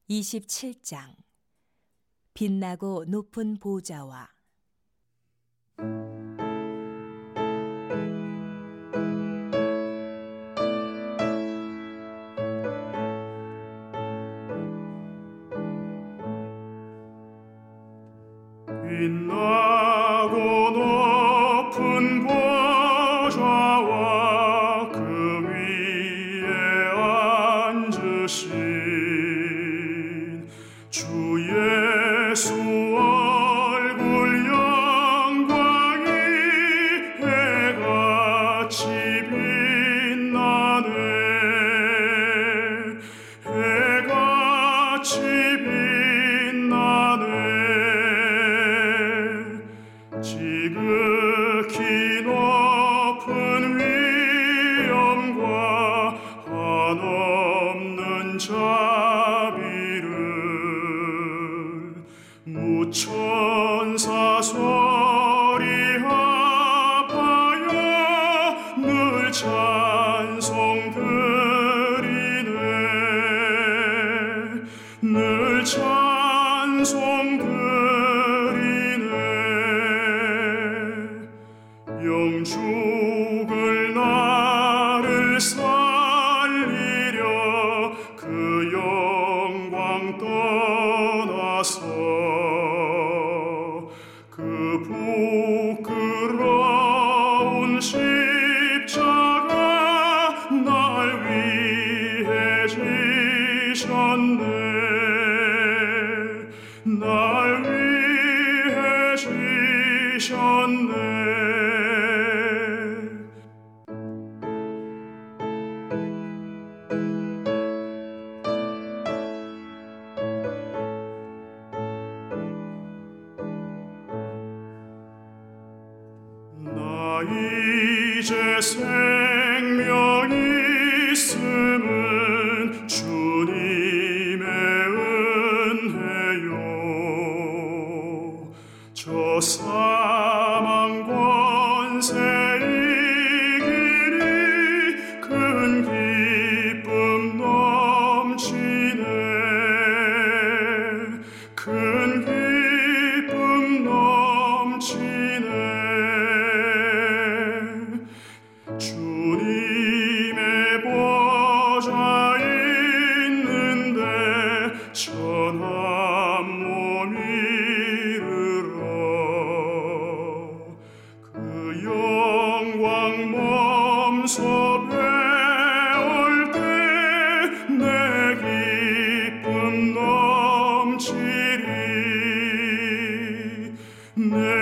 27장 빛나고 높은 보좌와 빛나고 높은 보좌와 그 위에 앉으신 주 예수 얼굴 영광이 해같이 빛나네. 해같이 빛나네. 지극히 높은 위엄과 한없는 자비를 무천사 소리 합하여 늘 찬송드리네. 늘 찬송드리네. 영죽을 나를 살리려 그 영광 떠나서 그 부끄러운 십자가 날 위해 지셨네. 날 위해 지셨네. 나 이제 생명 있음은 주님의 은혜요. 저 사망 권세 이기니 큰 기쁨 넘치네. 큰 기쁨 넘치네. 주님의 보좌 있는데 천한 몸 이르러 그 영광 몸소 배울 때 내 기쁨 넘치리. 내